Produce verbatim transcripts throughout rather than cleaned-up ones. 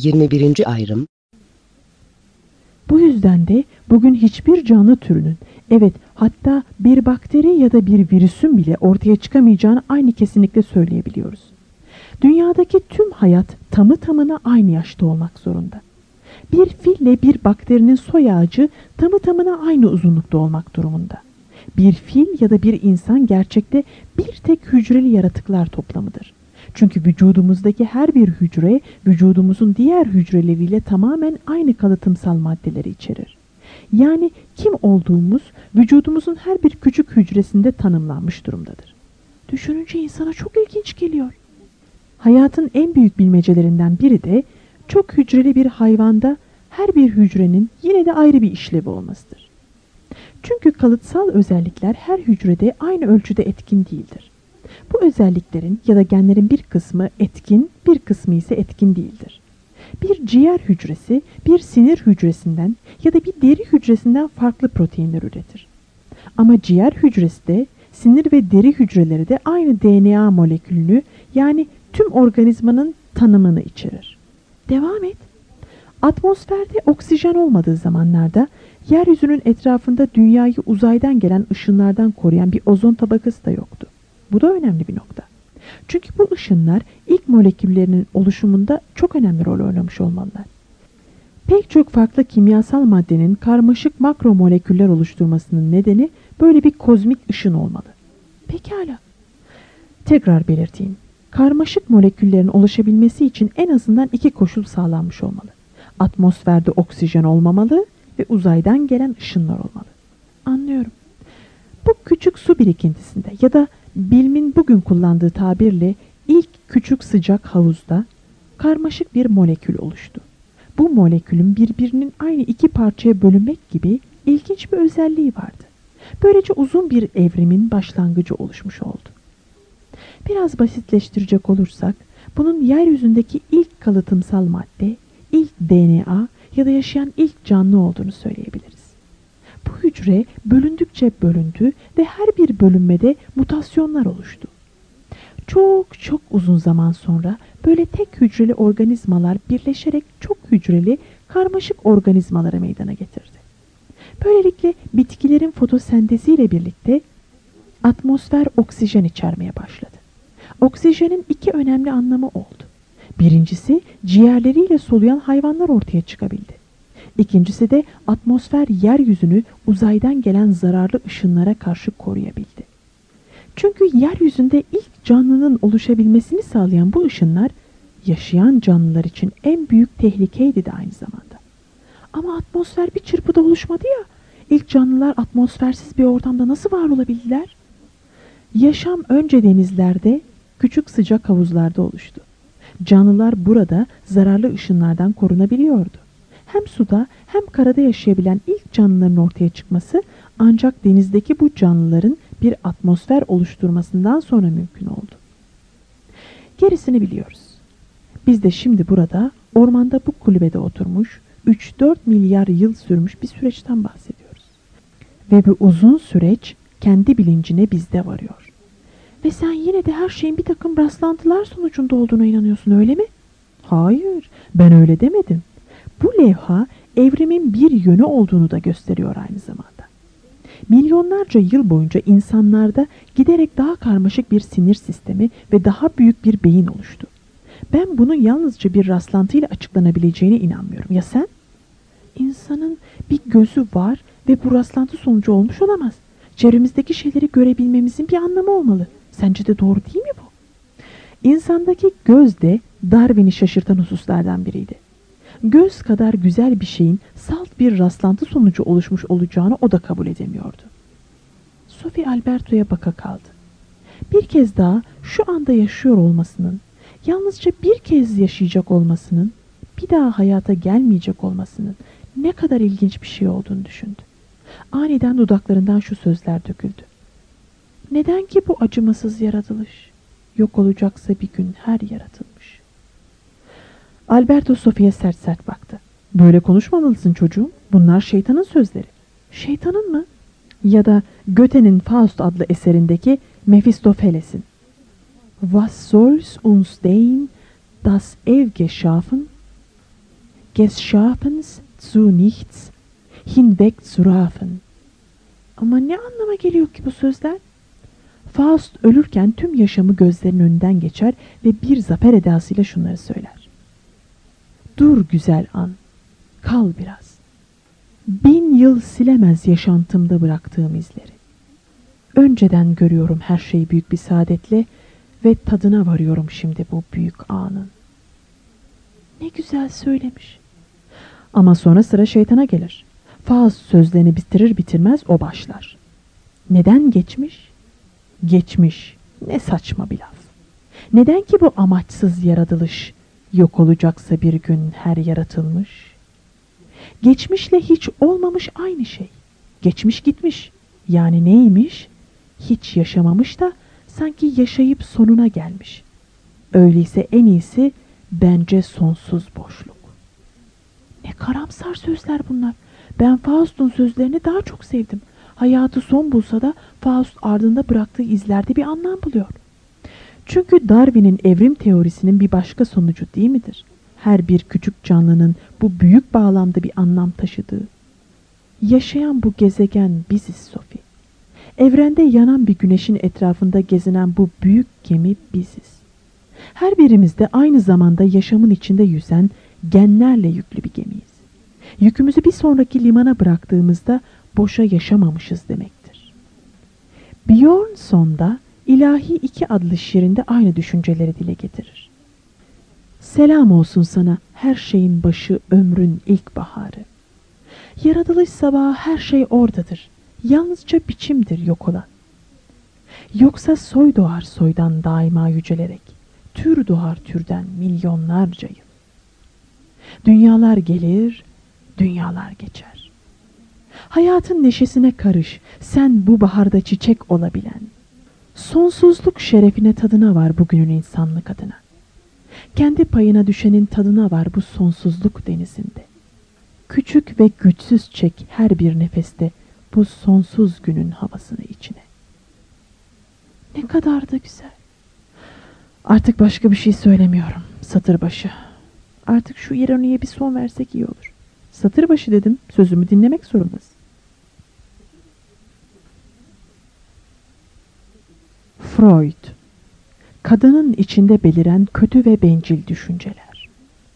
yirmi birinci ayrım. Bu yüzden de bugün hiçbir canlı türünün, evet hatta bir bakteri ya da bir virüsün bile ortaya çıkamayacağını aynı kesinlikle söyleyebiliyoruz. Dünyadaki tüm hayat tamı tamına aynı yaşta olmak zorunda. Bir fille bir bakterinin soy ağacı tamı tamına aynı uzunlukta olmak durumunda. Bir fil ya da bir insan gerçekte bir tek hücreli yaratıklar toplamıdır. Çünkü vücudumuzdaki her bir hücre vücudumuzun diğer hücreleriyle tamamen aynı kalıtımsal maddeleri içerir. Yani kim olduğumuz vücudumuzun her bir küçük hücresinde tanımlanmış durumdadır. Düşününce insana çok ilginç geliyor. Hayatın en büyük bilmecelerinden biri de çok hücreli bir hayvanda her bir hücrenin yine de ayrı bir işlevi olmasıdır. Çünkü kalıtsal özellikler her hücrede aynı ölçüde etkin değildir. Bu özelliklerin ya da genlerin bir kısmı etkin, bir kısmı ise etkin değildir. Bir ciğer hücresi bir sinir hücresinden ya da bir deri hücresinden farklı proteinler üretir. Ama ciğer hücresi de sinir ve deri hücreleri de aynı D N A molekülünü yani tüm organizmanın tanımını içerir. Devam et. Atmosferde oksijen olmadığı zamanlarda yeryüzünün etrafında dünyayı uzaydan gelen ışınlardan koruyan bir ozon tabakası da yoktu. Bu da önemli bir nokta. Çünkü bu ışınlar ilk moleküllerinin oluşumunda çok önemli rol oynamış olmalılar. Pek çok farklı kimyasal maddenin karmaşık makro moleküller oluşturmasının nedeni böyle bir kozmik ışın olmalı. Pekala. Tekrar belirteyim. Karmaşık moleküllerin oluşabilmesi için en azından iki koşul sağlanmış olmalı. Atmosferde oksijen olmamalı ve uzaydan gelen ışınlar olmalı. Anlıyorum. Bu küçük su birikintisinde ya da bilimin bugün kullandığı tabirle ilk küçük sıcak havuzda karmaşık bir molekül oluştu. Bu molekülün birbirinin aynı iki parçaya bölünmek gibi ilginç bir özelliği vardı. Böylece uzun bir evrimin başlangıcı oluşmuş oldu. Biraz basitleştirecek olursak, bunun yeryüzündeki ilk kalıtımsal madde, ilk D N A ya da yaşayan ilk canlı olduğunu söyleyebiliriz. Bu hücre bölündükçe bölündü ve her bir bölünmede mutasyonlar oluştu. Çok çok uzun zaman sonra böyle tek hücreli organizmalar birleşerek çok hücreli karmaşık organizmalara meydana getirdi. Böylelikle bitkilerin fotosenteziyle birlikte atmosfer oksijen içermeye başladı. Oksijenin iki önemli anlamı oldu. Birincisi ciğerleriyle soluyan hayvanlar ortaya çıkabildi. İkincisi de atmosfer yeryüzünü uzaydan gelen zararlı ışınlara karşı koruyabildi. Çünkü yeryüzünde ilk canlının oluşabilmesini sağlayan bu ışınlar yaşayan canlılar için en büyük tehlikeydi de aynı zamanda. Ama atmosfer bir çırpıda oluşmadı ya. İlk canlılar atmosfersiz bir ortamda nasıl var olabildiler? Yaşam önce denizlerde, küçük sıcak havuzlarda oluştu. Canlılar burada zararlı ışınlardan korunabiliyordu. Hem suda hem karada yaşayabilen ilk canlıların ortaya çıkması ancak denizdeki bu canlıların bir atmosfer oluşturmasından sonra mümkün oldu. Gerisini biliyoruz. Biz de şimdi burada ormanda bu kulübede oturmuş üç dört milyar yıl sürmüş bir süreçten bahsediyoruz. Ve bu uzun süreç kendi bilincine bizde varıyor. Ve sen yine de her şeyin bir takım rastlantılar sonucunda olduğuna inanıyorsun, öyle mi? Hayır, ben öyle demedim. Bu levha evrimin bir yönü olduğunu da gösteriyor aynı zamanda. Milyonlarca yıl boyunca insanlarda giderek daha karmaşık bir sinir sistemi ve daha büyük bir beyin oluştu. Ben bunun yalnızca bir rastlantıyla açıklanabileceğine inanmıyorum. Ya sen? İnsanın bir gözü var ve bu rastlantı sonucu olmuş olamaz. Çevremizdeki şeyleri görebilmemizin bir anlamı olmalı. Sence de doğru değil mi bu? İnsandaki göz de Darwin'i şaşırtan hususlardan biriydi. Göz kadar güzel bir şeyin salt bir rastlantı sonucu oluşmuş olacağını o da kabul edemiyordu. Sophie Alberto'ya baka kaldı. Bir kez daha şu anda yaşıyor olmasının, yalnızca bir kez yaşayacak olmasının, bir daha hayata gelmeyecek olmasının ne kadar ilginç bir şey olduğunu düşündü. Aniden dudaklarından şu sözler döküldü. Neden ki bu acımasız yaratılış? Yok olacaksa bir gün her yaratılmış. Alberto Sophie'ye sert sert baktı. Böyle konuşmamalısın çocuğum. Bunlar şeytanın sözleri. Şeytanın mı? Ya da Goethe'nin Faust adlı eserindeki Mephistopheles'in. Was soll's uns denn das Ewige schaffen? Geschaffens zu nichts hinwegzuraffen. Ama ne anlama geliyor ki bu sözler? Faust ölürken tüm yaşamı gözlerinin önünden geçer ve bir zafer edasıyla şunları söyler. Dur güzel an, kal biraz. Bin yıl silemez yaşantımda bıraktığım izleri. Önceden görüyorum her şeyi büyük bir saadetle ve tadına varıyorum şimdi bu büyük anın. Ne güzel söylemiş. Ama sonra sıra şeytana gelir. Faust sözlerini bitirir bitirmez o başlar. Neden geçmiş? Geçmiş. Ne saçma bir laf. Neden ki bu amaçsız yaratılış yok olacaksa bir gün her yaratılmış? Geçmişle hiç olmamış aynı şey. Geçmiş gitmiş. Yani neymiş? Hiç yaşamamış da sanki yaşayıp sonuna gelmiş. Öyleyse en iyisi bence sonsuz boşluk. Ne karamsar sözler bunlar. Ben Faust'un sözlerini daha çok sevdim. Hayatı son bulsa da Faust ardında bıraktığı izlerde bir anlam buluyor. Çünkü Darwin'in evrim teorisinin bir başka sonucu değil midir? Her bir küçük canlının bu büyük bağlamda bir anlam taşıdığı. Yaşayan bu gezegen biziz Sophie. Evrende yanan bir güneşin etrafında gezinen bu büyük gemi biziz. Her birimiz de aynı zamanda yaşamın içinde yüzen genlerle yüklü bir gemiyiz. Yükümüzü bir sonraki limana bıraktığımızda boşa yaşamamışız demektir. Björnson da İlahi iki adlı şiirinde aynı düşünceleri dile getirir. Selam olsun sana her şeyin başı ömrün ilkbaharı. Yaratılış sabahı her şey oradadır. Yalnızca biçimdir yok olan. Yoksa soy doğar soydan daima yücelerek. Tür doğar türden milyonlarca yıl. Dünyalar gelir, dünyalar geçer. Hayatın neşesine karış, sen bu baharda çiçek olabilen. Sonsuzluk şerefine tadına var bugünün insanlık adına. Kendi payına düşenin tadına var bu sonsuzluk denizinde. Küçük ve güçsüz çek her bir nefeste bu sonsuz günün havasını içine. Ne kadar da güzel. Artık başka bir şey söylemiyorum. Satır başı. Artık şu ironiye bir son versek iyi olur. Satır başı dedim. Sözümü dinlemek zorundasın. Freud. Kadının içinde beliren kötü ve bencil düşünceler.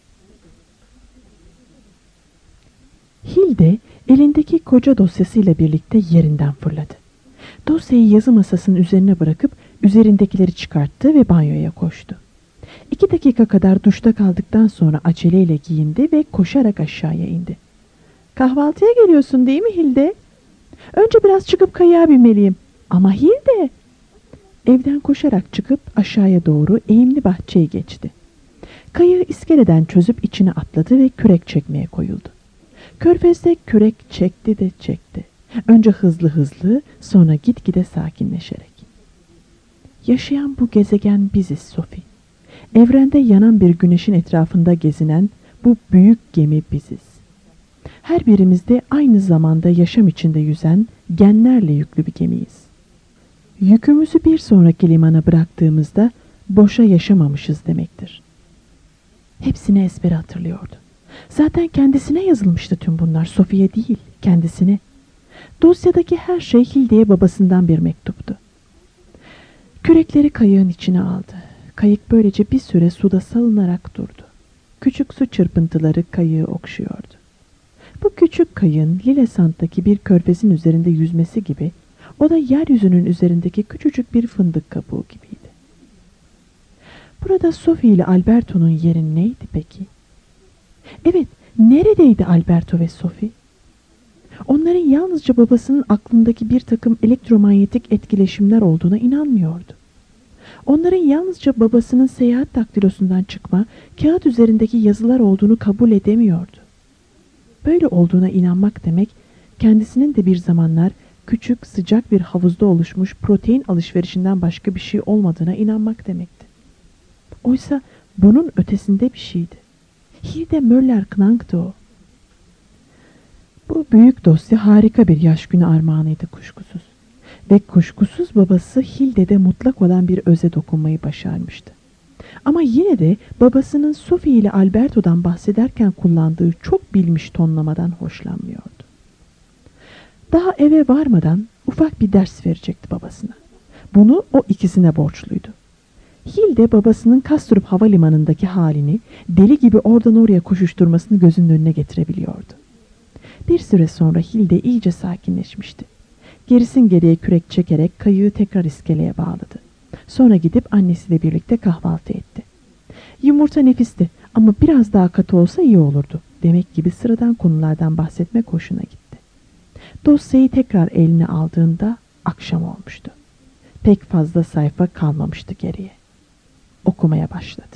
Hilde elindeki koca dosyasıyla birlikte yerinden fırladı. Dosyayı yazı masasının üzerine bırakıp üzerindekileri çıkarttı ve banyoya koştu. İki dakika kadar duşta kaldıktan sonra aceleyle giyindi ve koşarak aşağıya indi. Kahvaltıya geliyorsun değil mi Hilde? Önce biraz çıkıp kayığa binmeliyim. Ama Hilde! Evden koşarak çıkıp aşağıya doğru eğimli bahçeyi geçti. Kayığı iskeleden çözüp içine atladı ve kürek çekmeye koyuldu. Körfez'de kürek çekti de çekti. Önce hızlı hızlı, sonra gitgide sakinleşerek. Yaşayan bu gezegen biziz Sophie. Evrende yanan bir güneşin etrafında gezinen bu büyük gemi biziz. Her birimiz de aynı zamanda yaşam içinde yüzen genlerle yüklü bir gemiyiz. Yükümüzü bir sonraki limana bıraktığımızda boşa yaşamamışız demektir. Hepsini ezbere hatırlıyordu. Zaten kendisine yazılmıştı tüm bunlar, Sophie'ye değil, kendisine. Dosyadaki her şey Hilde'ye babasından bir mektuptu. Kürekleri kayığın içine aldı. Kayık böylece bir süre suda salınarak durdu. Küçük su çırpıntıları kayığı okşuyordu. Bu küçük kayığın Lillesand'daki bir körfezin üzerinde yüzmesi gibi, o da yeryüzünün üzerindeki küçücük bir fındık kabuğu gibiydi. Burada Sophie ile Alberto'nun yeri neydi peki? Evet, neredeydi Alberto ve Sophie? Onların yalnızca babasının aklındaki bir takım elektromanyetik etkileşimler olduğuna inanmıyordu. Onların yalnızca babasının seyahat daktilosundan çıkma, kağıt üzerindeki yazılar olduğunu kabul edemiyordu. Böyle olduğuna inanmak demek, kendisinin de bir zamanlar küçük, sıcak bir havuzda oluşmuş protein alışverişinden başka bir şey olmadığına inanmak demekti. Oysa bunun ötesinde bir şeydi. Hilde Möller-Knank'tı o. Bu büyük dosya harika bir yaş günü armağanıydı kuşkusuz. Ve kuşkusuz babası Hilde'de mutlak olan bir öze dokunmayı başarmıştı. Ama yine de babasının Sophie ile Alberto'dan bahsederken kullandığı çok bilmiş tonlamadan hoşlanmıyordu. Daha eve varmadan ufak bir ders verecekti babasına. Bunu o ikisine borçluydu. Hilde babasının Kastrup havalimanındaki halini, deli gibi oradan oraya koşuşturmasını gözünün önüne getirebiliyordu. Bir süre sonra Hilde iyice sakinleşmişti. Gerisin geriye kürek çekerek kayığı tekrar iskeleye bağladı. Sonra gidip annesiyle birlikte kahvaltı etti. Yumurta nefisti ama biraz daha katı olsa iyi olurdu. Demek gibi sıradan konulardan bahsetmek hoşuna gitti. Dosyayı tekrar eline aldığında akşam olmuştu. Pek fazla sayfa kalmamıştı geriye. Okumaya başladı.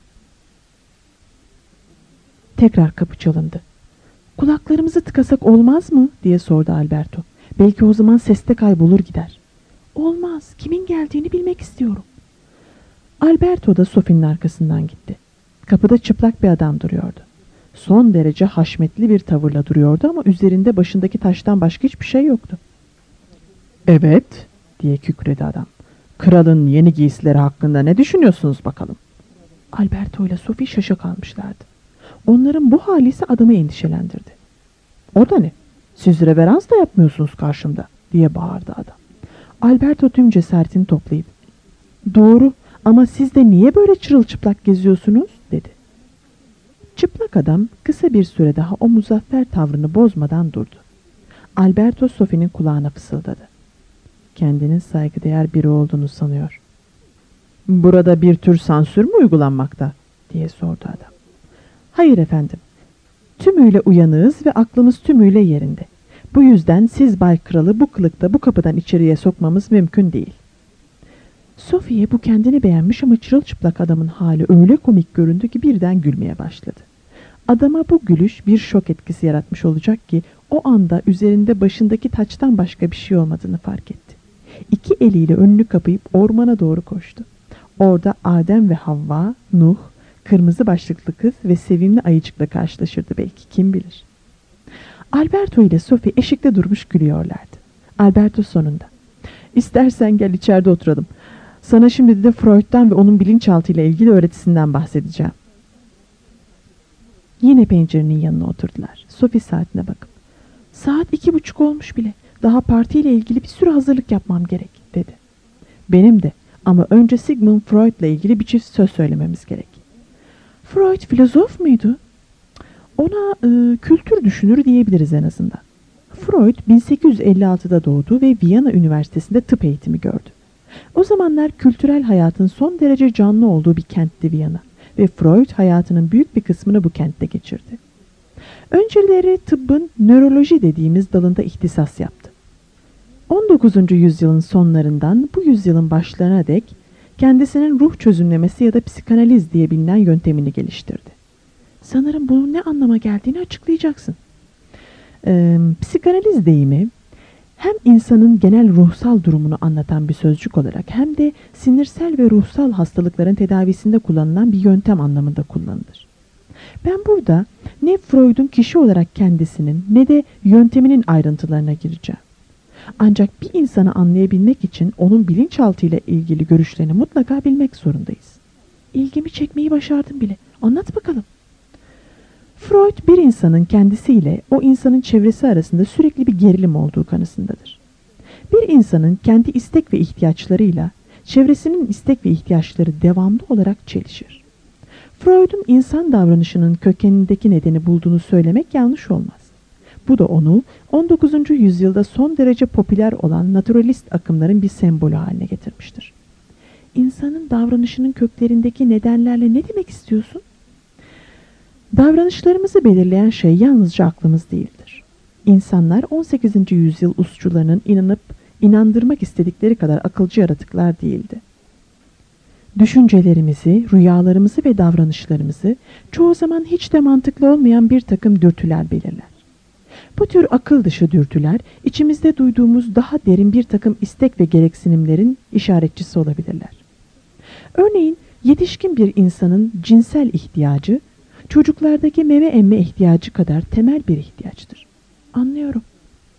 Tekrar kapı çalındı. "Kulaklarımızı tıkasak olmaz mı?" diye sordu Alberto. "Belki o zaman seste kaybolur gider." "Olmaz. Kimin geldiğini bilmek istiyorum." Alberto da Sophie'nin arkasından gitti. Kapıda çıplak bir adam duruyordu. Son derece haşmetli bir tavırla duruyordu ama üzerinde başındaki taştan başka hiçbir şey yoktu. "Evet," diye kükredi adam. "Kralın yeni giysileri hakkında ne düşünüyorsunuz bakalım?" Alberto ile Sophie şaşa kalmışlardı. Onların bu hali ise adamı endişelendirdi. "O da ne? Siz reverans da yapmıyorsunuz karşımda," diye bağırdı adam. Alberto tüm cesaretini toplayıp, "Doğru ama siz de niye böyle çırılçıplak geziyorsunuz?" dedi. Çıplak adam kısa bir süre daha o muzaffer tavrını bozmadan durdu. Alberto Sophie'nin kulağına fısıldadı. "Kendinin saygıdeğer biri olduğunu sanıyor." "Burada bir tür sansür mü uygulanmakta?" diye sordu adam. "Hayır efendim. Tümüyle uyanığız ve aklımız tümüyle yerinde. Bu yüzden siz Bay Kralı bu kılıkta bu kapıdan içeriye sokmamız mümkün değil." Sophie'ye bu kendini beğenmiş ama çırılçıplak adamın hali öyle komik göründü ki birden gülmeye başladı. Adama bu gülüş bir şok etkisi yaratmış olacak ki o anda üzerinde başındaki taçtan başka bir şey olmadığını fark etti. İki eliyle önünü kapayıp ormana doğru koştu. Orada Adem ve Havva, Nuh, kırmızı başlıklı kız ve sevimli ayıcıkla karşılaşırdı belki, kim bilir. Alberto ile Sophie eşikte durmuş gülüyorlardı. Alberto sonunda, "İstersen gel içeride oturalım. Sana şimdi de Freud'dan ve onun bilinçaltı ile ilgili öğretisinden bahsedeceğim." Yine pencerenin yanına oturdular. Sophie saatine bakıp, "Saat iki buçuk olmuş bile. Daha partiyle ilgili bir sürü hazırlık yapmam gerek," dedi. "Benim de, ama önce Sigmund Freud ile ilgili bir çift söz söylememiz gerek." "Freud filozof muydu?" "Ona e, kültür düşünürü diyebiliriz en azından." Freud bin sekiz yüz elli altıda doğdu ve Viyana Üniversitesi'nde tıp eğitimi gördü. O zamanlar kültürel hayatın son derece canlı olduğu bir kentti Viyana ve Freud hayatının büyük bir kısmını bu kentte geçirdi. Önceleri tıbbın nöroloji dediğimiz dalında ihtisas yaptı. on dokuzuncu yüzyılın sonlarından bu yüzyılın başlarına dek kendisinin ruh çözümlemesi ya da psikanaliz diye bilinen yöntemini geliştirdi. Sanırım bunun ne anlama geldiğini açıklayacaksın. Ee, psikanaliz deyimi hem insanın genel ruhsal durumunu anlatan bir sözcük olarak hem de sinirsel ve ruhsal hastalıkların tedavisinde kullanılan bir yöntem anlamında kullanılır. Ben burada ne Freud'un kişi olarak kendisinin ne de yönteminin ayrıntılarına gireceğim. Ancak bir insanı anlayabilmek için onun bilinçaltıyla ilgili görüşlerini mutlaka bilmek zorundayız. İlgimi çekmeyi başardım bile. Anlat bakalım. Freud bir insanın kendisiyle o insanın çevresi arasında sürekli bir gerilim olduğu kanısındadır. Bir insanın kendi istek ve ihtiyaçlarıyla çevresinin istek ve ihtiyaçları devamlı olarak çelişir. Freud'un insan davranışının kökenindeki nedeni bulduğunu söylemek yanlış olmaz. Bu da onu on dokuzuncu yüzyılda son derece popüler olan naturalist akımların bir sembolü haline getirmiştir. İnsanın davranışının köklerindeki nedenlerle ne demek istiyorsun? Davranışlarımızı belirleyen şey yalnızca aklımız değildir. İnsanlar on sekizinci yüzyıl usçularının inanıp inandırmak istedikleri kadar akılcı yaratıklar değildi. Düşüncelerimizi, rüyalarımızı ve davranışlarımızı çoğu zaman hiç de mantıklı olmayan bir takım dürtüler belirler. Bu tür akıl dışı dürtüler içimizde duyduğumuz daha derin bir takım istek ve gereksinimlerin işaretçisi olabilirler. Örneğin yetişkin bir insanın cinsel ihtiyacı çocuklardaki meme emme ihtiyacı kadar temel bir ihtiyaçtır. Anlıyorum.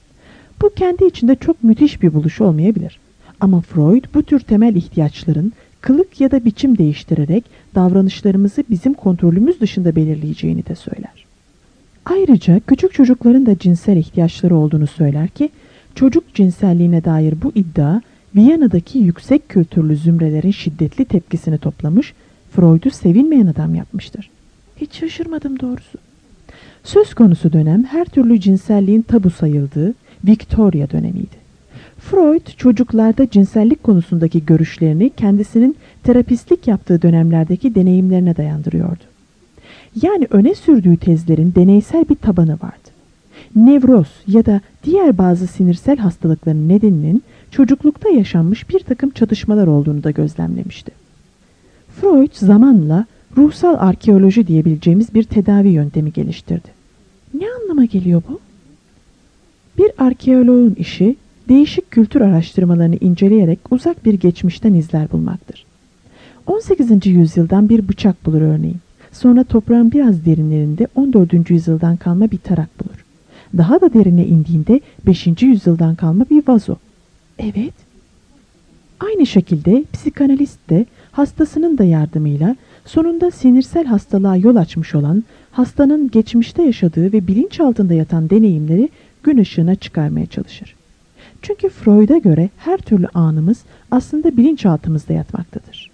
Bu kendi içinde çok müthiş bir buluş olmayabilir. Ama Freud bu tür temel ihtiyaçların kılık ya da biçim değiştirerek davranışlarımızı bizim kontrolümüz dışında belirleyeceğini de söyler. Ayrıca küçük çocukların da cinsel ihtiyaçları olduğunu söyler ki, çocuk cinselliğine dair bu iddia, Viyana'daki yüksek kültürlü zümrelerin şiddetli tepkisini toplamış, Freud'u sevilmeyen adam yapmıştır. Hiç şaşırmadım doğrusu. Söz konusu dönem her türlü cinselliğin tabu sayıldığı Victoria dönemiydi. Freud, çocuklarda cinsellik konusundaki görüşlerini kendisinin terapistlik yaptığı dönemlerdeki deneyimlerine dayandırıyordu. Yani öne sürdüğü tezlerin deneysel bir tabanı vardı. Nevroz ya da diğer bazı sinirsel hastalıkların nedeninin çocuklukta yaşanmış bir takım çatışmalar olduğunu da gözlemlemişti. Freud zamanla ruhsal arkeoloji diyebileceğimiz bir tedavi yöntemi geliştirdi. Ne anlama geliyor bu? Bir arkeoloğun işi, değişik kültür araştırmalarını inceleyerek uzak bir geçmişten izler bulmaktır. on sekizinci yüzyıldan bir bıçak bulur örneğin. Sonra toprağın biraz derinlerinde on dördüncü yüzyıldan kalma bir tarak bulur. Daha da derine indiğinde beşinci yüzyıldan kalma bir vazo. Evet. Aynı şekilde psikanalist de hastasının da yardımıyla sonunda sinirsel hastalığa yol açmış olan hastanın geçmişte yaşadığı ve bilinç altında yatan deneyimleri gün ışığına çıkarmaya çalışır. Çünkü Freud'a göre her türlü anımız aslında bilinçaltımızda yatmaktadır.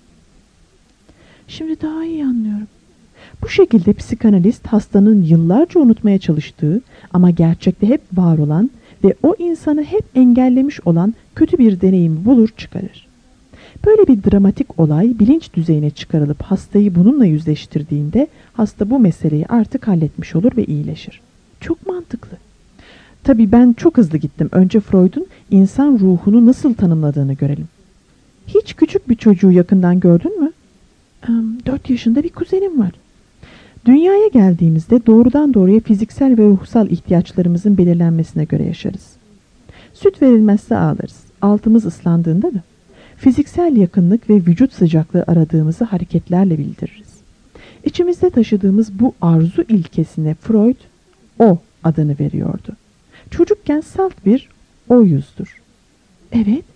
Şimdi daha iyi anlıyorum. Bu şekilde psikanalist hastanın yıllarca unutmaya çalıştığı ama gerçekte hep var olan ve o insanı hep engellemiş olan kötü bir deneyimi bulur çıkarır. Böyle bir dramatik olay bilinç düzeyine çıkarılıp hastayı bununla yüzleştirdiğinde hasta bu meseleyi artık halletmiş olur ve iyileşir. Çok mantıklı. Tabii ben çok hızlı gittim. Önce Freud'un insan ruhunu nasıl tanımladığını görelim. Hiç küçük bir çocuğu yakından gördün mü? Dört yaşında bir kuzenim var. Dünyaya geldiğimizde doğrudan doğruya fiziksel ve ruhsal ihtiyaçlarımızın belirlenmesine göre yaşarız. Süt verilmezse ağlarız. Altımız ıslandığında da. Fiziksel yakınlık ve vücut sıcaklığı aradığımızı hareketlerle bildiririz. İçimizde taşıdığımız bu arzu ilkesine Freud o adını veriyordu. Çocukken salt bir o yüzdür. Evet,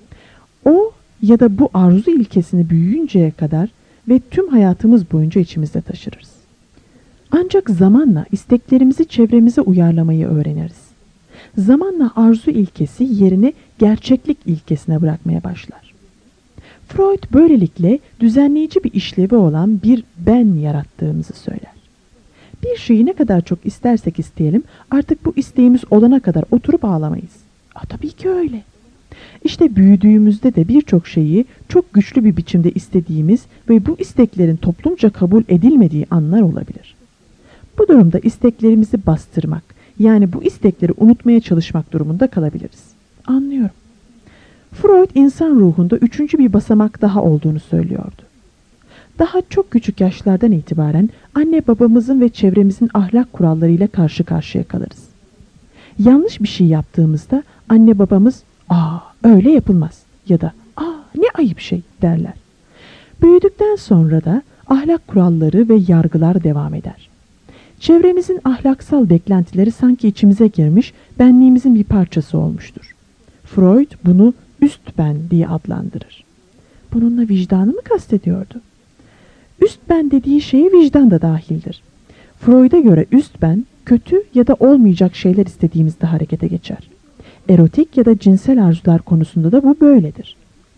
o ya da bu arzu ilkesini büyüyünceye kadar ve tüm hayatımız boyunca içimizde taşırız. Ancak zamanla isteklerimizi çevremize uyarlamayı öğreniriz. Zamanla arzu ilkesi yerini gerçeklik ilkesine bırakmaya başlar. Freud böylelikle düzenleyici bir işlevi olan bir ben yarattığımızı söyler. Bir şeyi ne kadar çok istersek isteyelim artık bu isteğimiz olana kadar oturup ağlamayız. Aa, tabii ki öyle. İşte büyüdüğümüzde de birçok şeyi çok güçlü bir biçimde istediğimiz ve bu isteklerin toplumca kabul edilmediği anlar olabilir. Bu durumda isteklerimizi bastırmak, yani bu istekleri unutmaya çalışmak durumunda kalabiliriz. Anlıyorum. Freud insan ruhunda üçüncü bir basamak daha olduğunu söylüyordu. Daha çok küçük yaşlardan itibaren anne babamızın ve çevremizin ahlak kurallarıyla karşı karşıya kalırız. Yanlış bir şey yaptığımızda anne babamız "Aa, öyle yapılmaz" ya da "Aa, ne ayıp şey" derler. Büyüdükten sonra da ahlak kuralları ve yargılar devam eder. Çevremizin ahlaksal beklentileri sanki içimize girmiş, benliğimizin bir parçası olmuştur. Freud bunu üst ben diye adlandırır. Bununla vicdanı mı kastediyordu? Üst ben dediği şeye vicdan da dahildir. Freud'a göre üst ben, kötü ya da olmayacak şeyler istediğimizde harekete geçer. Erotik ya da cinsel arzular konusunda da bu böyledir.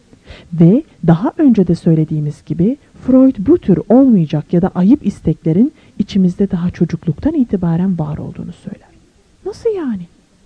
Ve daha önce de söylediğimiz gibi Freud bu tür olmayacak ya da ayıp isteklerin içimizde daha çocukluktan itibaren var olduğunu söyler. Nasıl yani?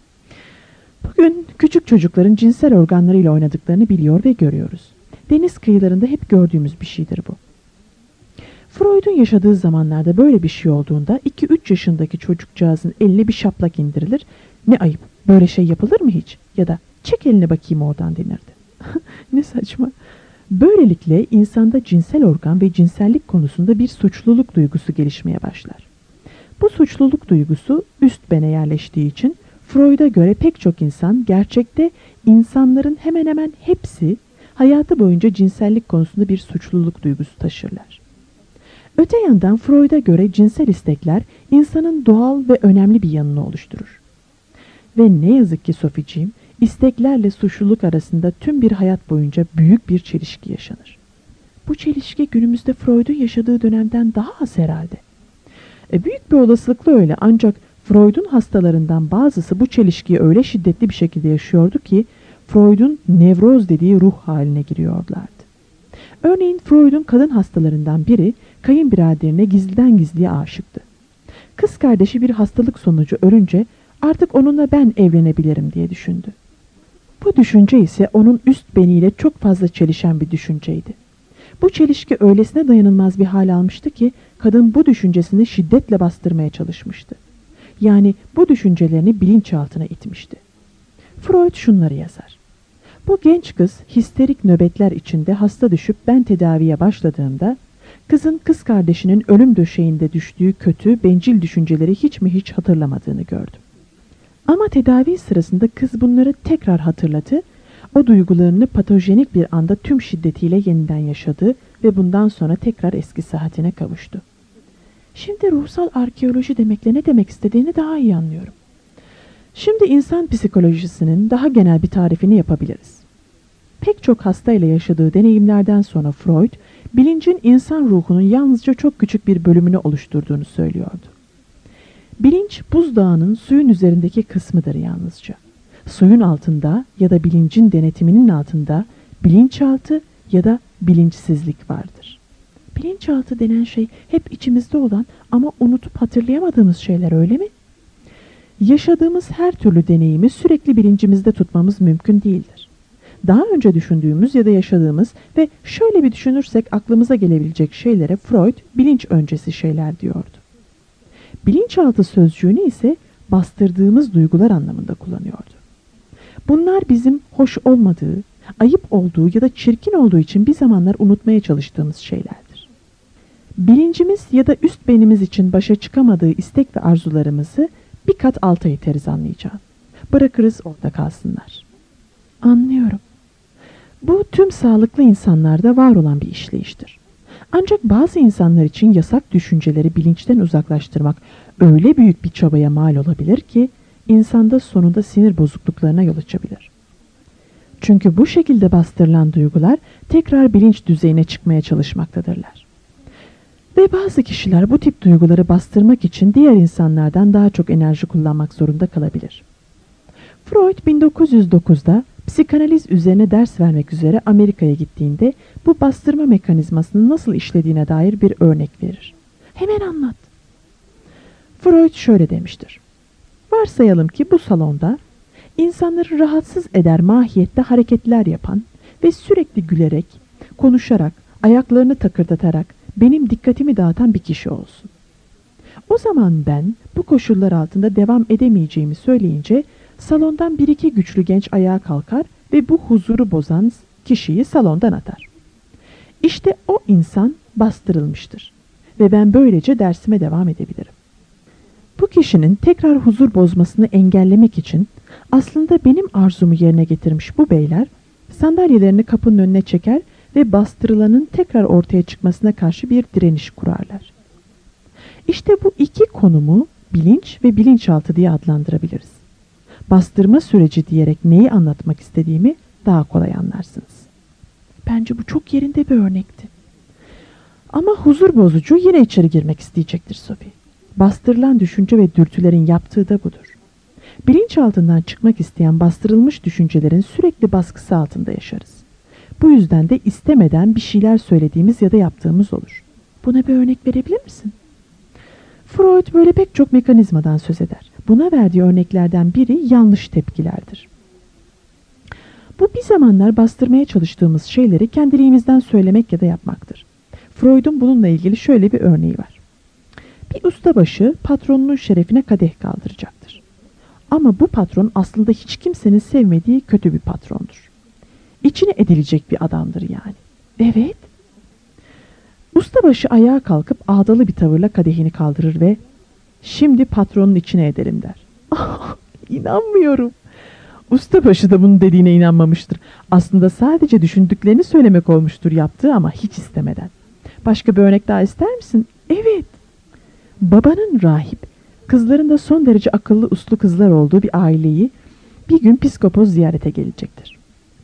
Bugün küçük çocukların cinsel organlarıyla oynadıklarını biliyor ve görüyoruz. Deniz kıyılarında hep gördüğümüz bir şeydir bu. Freud'un yaşadığı zamanlarda böyle bir şey olduğunda iki üç yaşındaki çocukcağızın eline bir şaplak indirilir. Ne ayıp, böyle şey yapılır mı hiç? Ya da çek elini bakayım oradan denirdi. Ne saçma. Böylelikle insanda cinsel organ ve cinsellik konusunda bir suçluluk duygusu gelişmeye başlar. Bu suçluluk duygusu üst bene yerleştiği için Freud'a göre pek çok insan gerçekte insanların hemen hemen hepsi hayatı boyunca cinsellik konusunda bir suçluluk duygusu taşırlar. Öte yandan Freud'a göre cinsel istekler insanın doğal ve önemli bir yanını oluşturur. Ve ne yazık ki Soficiğim, isteklerle suçluluk arasında tüm bir hayat boyunca büyük bir çelişki yaşanır. Bu çelişki günümüzde Freud'un yaşadığı dönemden daha az herhalde. E, büyük bir olasılıkla öyle, ancak Freud'un hastalarından bazısı bu çelişkiyi öyle şiddetli bir şekilde yaşıyordu ki Freud'un nevroz dediği ruh haline giriyorlardı. Örneğin Freud'un kadın hastalarından biri kayınbiraderine gizliden gizliye aşıktı. Kız kardeşi bir hastalık sonucu ölünce artık onunla ben evlenebilirim diye düşündü. Bu düşünce ise onun üst beniyle çok fazla çelişen bir düşünceydi. Bu çelişki öylesine dayanılmaz bir hal almıştı ki kadın bu düşüncesini şiddetle bastırmaya çalışmıştı. Yani bu düşüncelerini bilinçaltına itmişti. Freud şunları yazar: Bu genç kız histerik nöbetler içinde hasta düşüp ben tedaviye başladığımda kızın kız kardeşinin ölüm döşeğinde düştüğü kötü, bencil düşünceleri hiç mi hiç hatırlamadığını gördüm. Ama tedavi sırasında kız bunları tekrar hatırladı, o duygularını patojenik bir anda tüm şiddetiyle yeniden yaşadı ve bundan sonra tekrar eski sıhhatine kavuştu. Şimdi ruhsal arkeoloji demekle ne demek istediğini daha iyi anlıyorum. Şimdi insan psikolojisinin daha genel bir tarifini yapabiliriz. Pek çok hastayla yaşadığı deneyimlerden sonra Freud, bilincin insan ruhunun yalnızca çok küçük bir bölümünü oluşturduğunu söylüyordu. Bilinç buzdağının suyun üzerindeki kısmıdır yalnızca. Suyun altında ya da bilincin denetiminin altında bilinçaltı ya da bilinçsizlik vardır. Bilinçaltı denen şey hep içimizde olan ama unutup hatırlayamadığımız şeyler, öyle mi? Yaşadığımız her türlü deneyimi sürekli bilincimizde tutmamız mümkün değildir. Daha önce düşündüğümüz ya da yaşadığımız ve şöyle bir düşünürsek aklımıza gelebilecek şeylere Freud bilinç öncesi şeyler diyordu. Bilinçaltı sözcüğünü ise bastırdığımız duygular anlamında kullanıyordu. Bunlar bizim hoş olmadığı, ayıp olduğu ya da çirkin olduğu için bir zamanlar unutmaya çalıştığımız şeylerdir. Bilincimiz ya da üst benimiz için başa çıkamadığı istek ve arzularımızı bir kat alta iteriz, anlayacağım. Bırakırız orada kalsınlar. Anlıyorum. Bu tüm sağlıklı insanlarda var olan bir işleyiştir. Ancak bazı insanlar için yasak düşünceleri bilinçten uzaklaştırmak öyle büyük bir çabaya mal olabilir ki insanda sonunda sinir bozukluklarına yol açabilir. Çünkü bu şekilde bastırılan duygular tekrar bilinç düzeyine çıkmaya çalışmaktadırlar. Ve bazı kişiler bu tip duyguları bastırmak için diğer insanlardan daha çok enerji kullanmak zorunda kalabilir. Freud bin dokuz yüz dokuzda psikanaliz üzerine ders vermek üzere Amerika'ya gittiğinde bu bastırma mekanizmasının nasıl işlediğine dair bir örnek verir. Hemen anlat. Freud şöyle demiştir: Varsayalım ki bu salonda insanları rahatsız eder mahiyette hareketler yapan ve sürekli gülerek, konuşarak, ayaklarını takırdatarak benim dikkatimi dağıtan bir kişi olsun. O zaman ben bu koşullar altında devam edemeyeceğimi söyleyince salondan bir iki güçlü genç ayağa kalkar ve bu huzuru bozan kişiyi salondan atar. İşte o insan bastırılmıştır ve ben böylece dersime devam edebilirim. Bu kişinin tekrar huzur bozmasını engellemek için aslında benim arzumu yerine getirmiş bu beyler sandalyelerini kapının önüne çeker ve bastırılanın tekrar ortaya çıkmasına karşı bir direniş kurarlar. İşte bu iki konumu bilinç ve bilinçaltı diye adlandırabiliriz. Bastırma süreci diyerek neyi anlatmak istediğimi daha kolay anlarsınız. Bence bu çok yerinde bir örnekti. Ama huzur bozucu yine içeri girmek isteyecektir Sophie. Bastırılan düşünce ve dürtülerin yaptığı da budur. Bilinçaltından çıkmak isteyen bastırılmış düşüncelerin sürekli baskısı altında yaşarız. Bu yüzden de istemeden bir şeyler söylediğimiz ya da yaptığımız olur. Buna bir örnek verebilir misin? Freud böyle pek çok mekanizmadan söz eder. Buna verdiği örneklerden biri yanlış tepkilerdir. Bu bir zamanlar bastırmaya çalıştığımız şeyleri kendiliğimizden söylemek ya da yapmaktır. Freud'un bununla ilgili şöyle bir örneği var. Bir ustabaşı patronunun şerefine kadeh kaldıracaktır. Ama bu patron aslında hiç kimsenin sevmediği kötü bir patrondur. İçine edilecek bir adamdır yani. Evet. Ustabaşı ayağa kalkıp ağdalı bir tavırla kadehini kaldırır ve "Şimdi patronun içine edelim" der. Ah, inanmıyorum. Ustabaşı da bunun dediğine inanmamıştır. Aslında sadece düşündüklerini söylemek olmuştur yaptığı ama hiç istemeden. Başka bir örnek daha ister misin? Evet. Babanın rahip, kızların da son derece akıllı uslu kızlar olduğu bir aileyi bir gün psikopoz ziyarete gelecektir.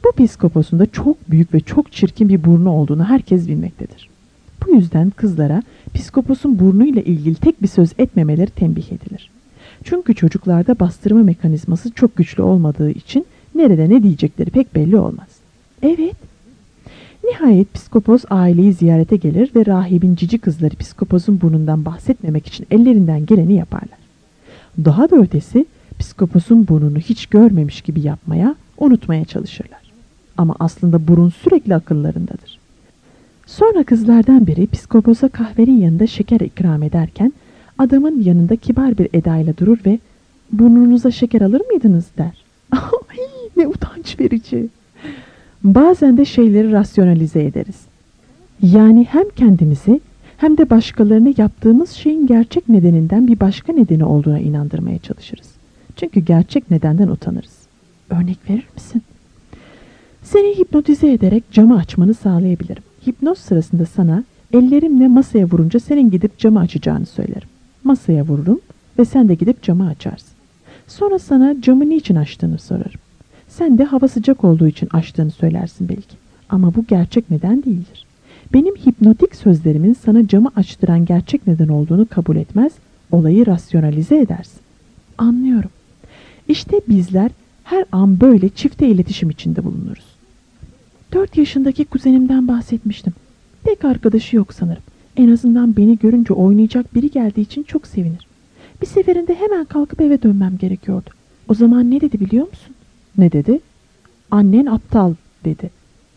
Bu psikoposun da çok büyük ve çok çirkin bir burnu olduğunu herkes bilmektedir. Bu yüzden kızlara psikoposun burnuyla ilgili tek bir söz etmemeleri tembih edilir. Çünkü çocuklarda bastırma mekanizması çok güçlü olmadığı için nerede ne diyecekleri pek belli olmaz. Evet. Nihayet psikopos aileyi ziyarete gelir ve rahibin cici kızları psikoposun burnundan bahsetmemek için ellerinden geleni yaparlar. Daha da ötesi psikoposun burnunu hiç görmemiş gibi yapmaya, unutmaya çalışırlar. Ama aslında burun sürekli akıllarındadır. Sonra kızlardan biri psikoposa kahvenin yanında şeker ikram ederken adamın yanında kibar bir edayla durur ve "Burnunuza şeker alır mıydınız?" der. Ne utanç verici. Bazen de şeyleri rasyonalize ederiz. Yani hem kendimizi hem de başkalarını yaptığımız şeyin gerçek nedeninden bir başka nedeni olduğuna inandırmaya çalışırız. Çünkü gerçek nedenden utanırız. Örnek verir misin? Seni hipnotize ederek camı açmanı sağlayabilirim. Hipnoz sırasında sana ellerimle masaya vurunca senin gidip camı açacağını söylerim. Masaya vururum ve sen de gidip camı açarsın. Sonra sana camı niçin açtığını sorarım. Sen de hava sıcak olduğu için açtığını söylersin belki. Ama bu gerçek neden değildir. Benim hipnotik sözlerimin sana camı açtıran gerçek neden olduğunu kabul etmez, olayı rasyonalize edersin. Anlıyorum. İşte bizler her an böyle çifte iletişim içinde bulunuruz. Dört yaşındaki kuzenimden bahsetmiştim. Pek arkadaşı yok sanırım. En azından beni görünce oynayacak biri geldiği için çok sevinir. Bir seferinde hemen kalkıp eve dönmem gerekiyordu. O zaman ne dedi biliyor musun? Ne dedi? Annen aptal dedi.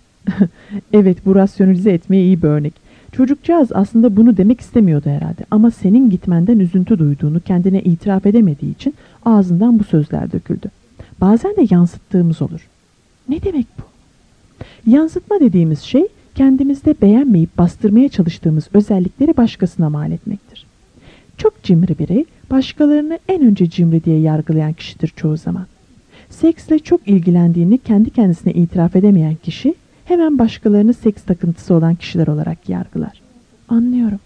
Evet, bu rasyonalize etmeye iyi bir örnek. Çocukcağız aslında bunu demek istemiyordu herhalde. Ama senin gitmenden üzüntü duyduğunu kendine itiraf edemediği için ağzından bu sözler döküldü. Bazen de yansıttığımız olur. Ne demek bu? Yansıtma dediğimiz şey kendimizde beğenmeyip bastırmaya çalıştığımız özellikleri başkasına mal etmektir. Çok cimri biri başkalarını en önce cimri diye yargılayan kişidir çoğu zaman. Seksle çok ilgilendiğini kendi kendisine itiraf edemeyen kişi hemen başkalarını seks takıntısı olan kişiler olarak yargılar. Anlıyorum.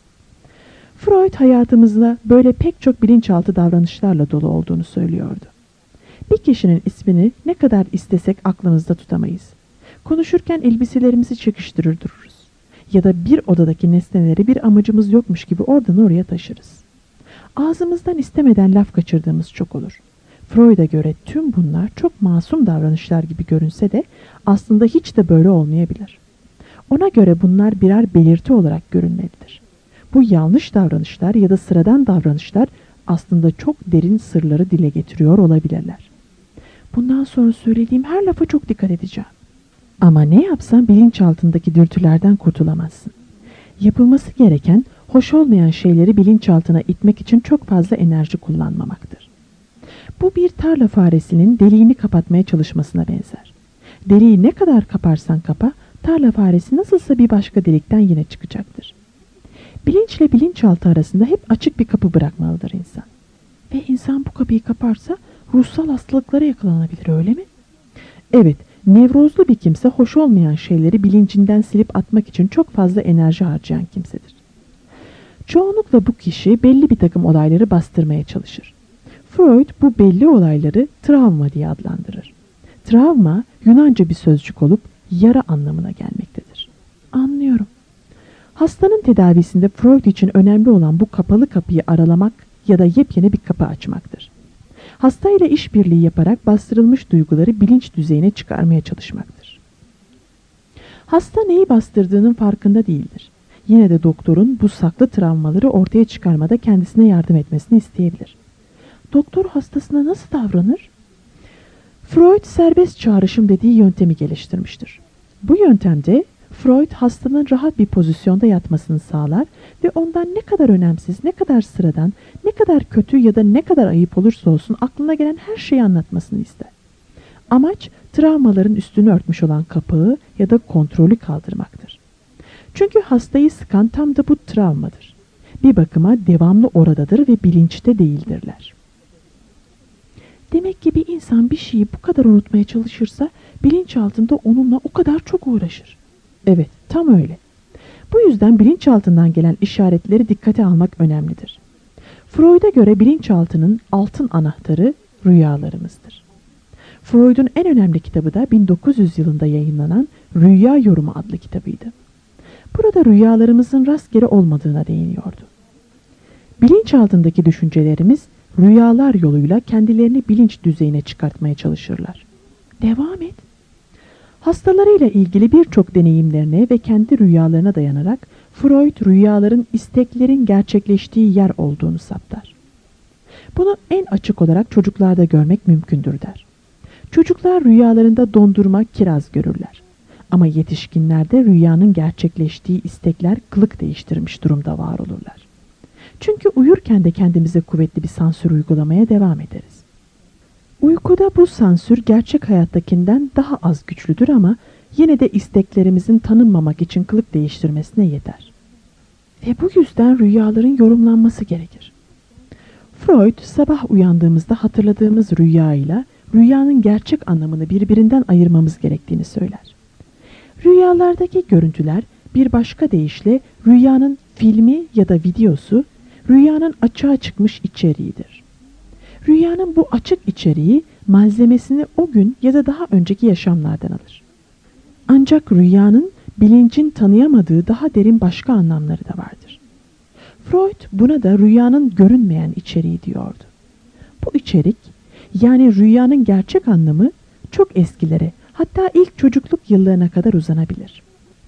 Freud hayatımızda böyle pek çok bilinçaltı davranışlarla dolu olduğunu söylüyordu. Bir kişinin ismini ne kadar istesek aklımızda tutamayız. Konuşurken elbiselerimizi çekiştirir dururuz. Ya da bir odadaki nesneleri bir amacımız yokmuş gibi oradan oraya taşırız. Ağzımızdan istemeden laf kaçırdığımız çok olur. Freud'a göre tüm bunlar çok masum davranışlar gibi görünse de aslında hiç de böyle olmayabilir. Ona göre bunlar birer belirti olarak görünmelidir. Bu yanlış davranışlar ya da sıradan davranışlar aslında çok derin sırları dile getiriyor olabilirler. Bundan sonra söylediğim her lafa çok dikkat edeceğim. Ama ne yapsan bilinçaltındaki dürtülerden kurtulamazsın. Yapılması gereken hoş olmayan şeyleri bilinçaltına itmek için çok fazla enerji kullanmamaktır. Bu bir tarla faresinin deliğini kapatmaya çalışmasına benzer. Deliği ne kadar kaparsan kapa, tarla faresi nasılsa bir başka delikten yine çıkacaktır. Bilinçle bilinçaltı arasında hep açık bir kapı bırakmalıdır insan. Ve insan bu kapıyı kaparsa ruhsal hastalıklara yakalanabilir, öyle mi? Evet, nevrozlu bir kimse hoş olmayan şeyleri bilincinden silip atmak için çok fazla enerji harcayan kimsedir. Çoğunlukla bu kişi belli bir takım olayları bastırmaya çalışır. Freud bu belli olayları travma diye adlandırır. Travma Yunanca bir sözcük olup yara anlamına gelmektedir. Anlıyorum. Hastanın tedavisinde Freud için önemli olan bu kapalı kapıyı aralamak ya da yepyeni bir kapı açmaktır. Hastayla işbirliği yaparak bastırılmış duyguları bilinç düzeyine çıkarmaya çalışmaktır. Hasta neyi bastırdığının farkında değildir. Yine de doktorun bu saklı travmaları ortaya çıkarmada kendisine yardım etmesini isteyebilir. Doktor hastasına nasıl davranır? Freud serbest çağrışım dediği yöntemi geliştirmiştir. Bu yöntemde Freud hastanın rahat bir pozisyonda yatmasını sağlar ve ondan ne kadar önemsiz, ne kadar sıradan, ne kadar kötü ya da ne kadar ayıp olursa olsun aklına gelen her şeyi anlatmasını ister. Amaç travmaların üstünü örtmüş olan kapağı ya da kontrolü kaldırmaktır. Çünkü hastayı sıkan tam da bu travmadır. Bir bakıma devamlı oradadır ve bilinçte değildirler. Demek ki bir insan bir şeyi bu kadar unutmaya çalışırsa bilinçaltında onunla o kadar çok uğraşır. Evet, tam öyle. Bu yüzden bilinçaltından gelen işaretleri dikkate almak önemlidir. Freud'a göre bilinçaltının altın anahtarı rüyalarımızdır. Freud'un en önemli kitabı da bin dokuz yüz yılında yayınlanan Rüya Yorumu adlı kitabıydı. Burada rüyalarımızın rastgele olmadığına değiniyordu. Bilinçaltındaki düşüncelerimiz rüyalar yoluyla kendilerini bilinç düzeyine çıkartmaya çalışırlar. Devam et. Hastalarıyla ilgili birçok deneyimlerine ve kendi rüyalarına dayanarak Freud rüyaların isteklerin gerçekleştiği yer olduğunu saptar. Bunu en açık olarak çocuklarda görmek mümkündür der. Çocuklar rüyalarında dondurma, kiraz görürler. Ama yetişkinlerde rüyanın gerçekleştiği istekler kılık değiştirmiş durumda var olurlar. Çünkü uyurken de kendimize kuvvetli bir sansür uygulamaya devam ederiz. Uykuda bu sansür gerçek hayattakinden daha az güçlüdür ama yine de isteklerimizin tanınmamak için kılık değiştirmesine yeter. Ve bu yüzden rüyaların yorumlanması gerekir. Freud, sabah uyandığımızda hatırladığımız rüyayla rüyanın gerçek anlamını birbirinden ayırmamız gerektiğini söyler. Rüyalardaki görüntüler bir başka deyişle rüyanın filmi ya da videosu, rüyanın açığa çıkmış içeriğidir. Rüyanın bu açık içeriği malzemesini o gün ya da daha önceki yaşamlardan alır. Ancak rüyanın bilincin tanıyamadığı daha derin başka anlamları da vardır. Freud buna da rüyanın görünmeyen içeriği diyordu. Bu içerik, yani rüyanın gerçek anlamı çok eskilere, hatta ilk çocukluk yıllarına kadar uzanabilir.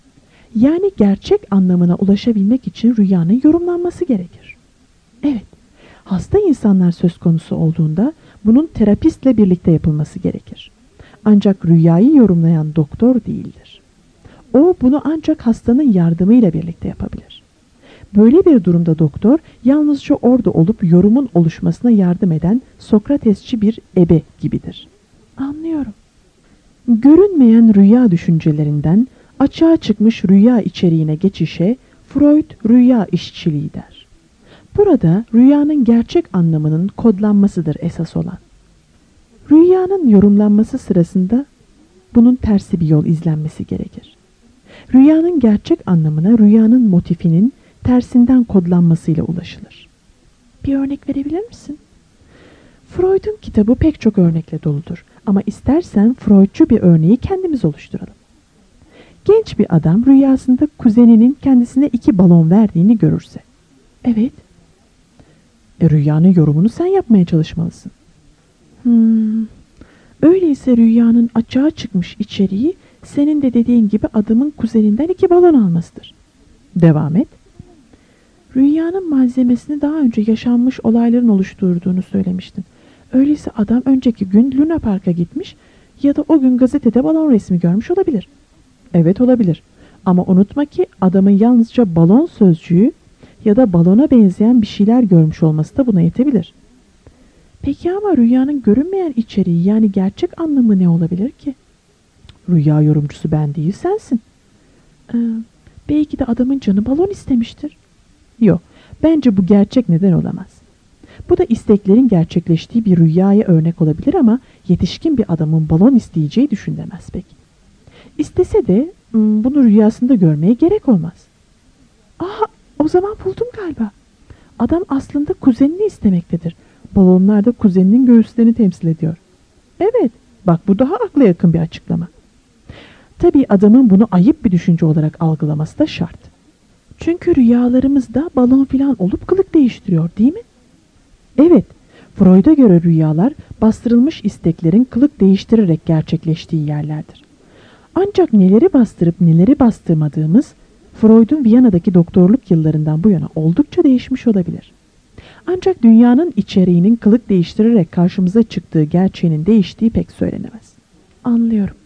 Yani gerçek anlamına ulaşabilmek için rüyanın yorumlanması gerekir. Evet, hasta insanlar söz konusu olduğunda bunun terapistle birlikte yapılması gerekir. Ancak rüyayı yorumlayan doktor değildir. O bunu ancak hastanın yardımıyla birlikte yapabilir. Böyle bir durumda doktor yalnızca orada olup yorumun oluşmasına yardım eden Sokratesçi bir ebe gibidir. Anlıyorum. Görünmeyen rüya düşüncelerinden açığa çıkmış rüya içeriğine geçişe Freud rüya işçiliği der. Burada rüyanın gerçek anlamının kodlanmasıdır esas olan. Rüyanın yorumlanması sırasında bunun tersi bir yol izlenmesi gerekir. Rüyanın gerçek anlamına rüyanın motifinin tersinden kodlanmasıyla ulaşılır. Bir örnek verebilir misin? Freud'un kitabı pek çok örnekle doludur ama istersen Freudcu bir örneği kendimiz oluşturalım. Genç bir adam rüyasında kuzeninin kendisine iki balon verdiğini görürse. Evet. E, rüyanın yorumunu sen yapmaya çalışmalısın. Hmm. Öyleyse rüyanın açığa çıkmış içeriği senin de dediğin gibi adamın kuzeninden iki balon almasıdır. Devam et. Rüyanın malzemesini daha önce yaşanmış olayların oluşturduğunu söylemiştin. Öyleyse adam önceki gün Luna Park'a gitmiş ya da o gün gazetede balon resmi görmüş olabilir. Evet, olabilir. Ama unutma ki adamın yalnızca balon sözcüğü ya da balona benzeyen bir şeyler görmüş olması da buna yetebilir. Peki ama rüyanın görünmeyen içeriği, yani gerçek anlamı ne olabilir ki? Rüya yorumcusu ben değil, sensin. Ee, belki de adamın canı balon istemiştir. Yok, bence bu gerçek neden olamaz. Bu da isteklerin gerçekleştiği bir rüyaya örnek olabilir ama yetişkin bir adamın balon isteyeceği düşünülemez pek. İstese de bunu rüyasında görmeye gerek olmaz. Aha, o zaman buldum galiba. Adam aslında kuzenini istemektedir. Balonlar da kuzeninin göğüslerini temsil ediyor. Evet, bak bu daha akla yakın bir açıklama. Tabii adamın bunu ayıp bir düşünce olarak algılaması da şart. Çünkü rüyalarımızda balon filan olup kılık değiştiriyor, değil mi? Evet, Freud'a göre rüyalar bastırılmış isteklerin kılık değiştirerek gerçekleştiği yerlerdir. Ancak neleri bastırıp neleri bastırmadığımız Freud'un Viyana'daki doktorluk yıllarından bu yana oldukça değişmiş olabilir. Ancak dünyanın içeriğinin kılık değiştirerek karşımıza çıktığı gerçeğinin değiştiği pek söylenemez. Anlıyorum.